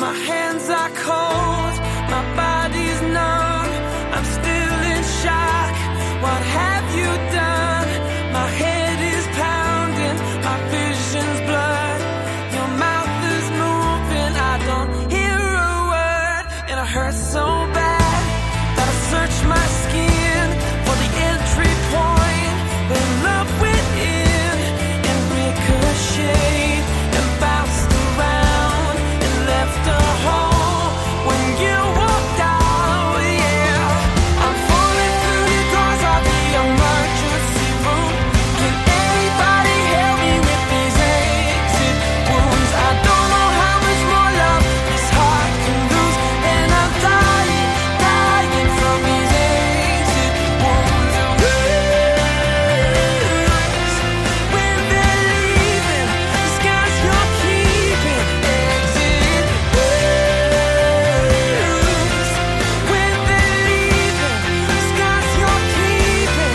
My hands are cold, my body's numb. I'm still in shock. What have you done? My head is pounding, my vision's blurred. Your mouth is moving, I don't hear a word. And it hurts so bad that I search my skin for the entry point. When love went in and ricocheted and bounced around and left a hole when you walked out, yeah. I'm falling through the doors of the emergency room. Can anybody help me with these exit wounds? I don't know how much more love this heart can lose, and I'm dying, dying from these exit wounds. When they're leaving, the skies you're keeping. Exit wounds. When they're leaving, the skies you're keeping.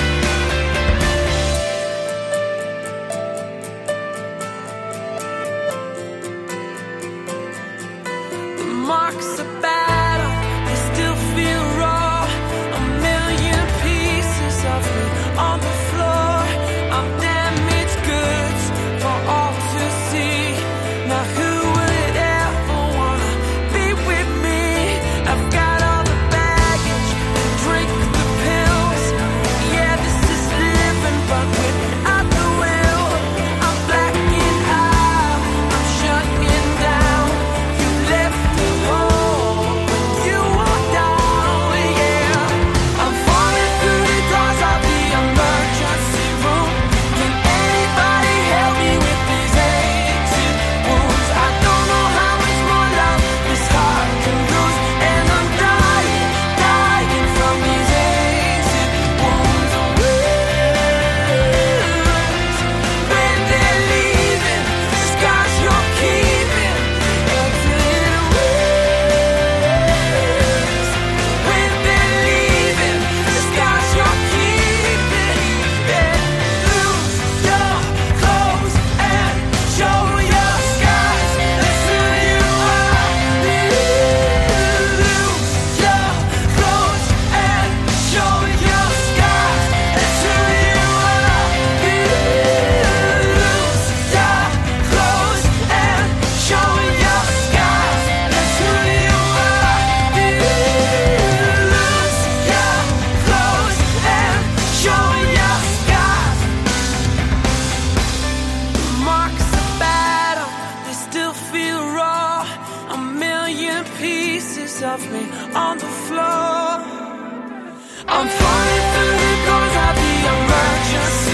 The marks of battle, they still feel raw. A million pieces of me on the floor. I'm damaged goods for all to see. Now who would ever wanna be with me? I've got all the baggage and drink the pills. Yeah, this is living, but without the will. I'm blacking out, I'm shutting down. You left the hole when you walked out, yeah. I'm falling through the doors of the emergency room. Can anybody help me with these exit wounds? I don't know how much more love this heart can lose, and I'm dying, dying from these exit wounds. When they're leaving, the scars you're keeping. Exit wounds. When they're leaving, the scars you're keeping. Yeah. Lose your clothes and show your scars. That's who you are. Lose your clothes and show your scars. That's who you are. Lose your clothes and show your scars. That's who you are. Lose your clothes and show your scars. The marks of battle, they still feel raw. A million pieces of me on the floor. I'm falling through the doors of the emergency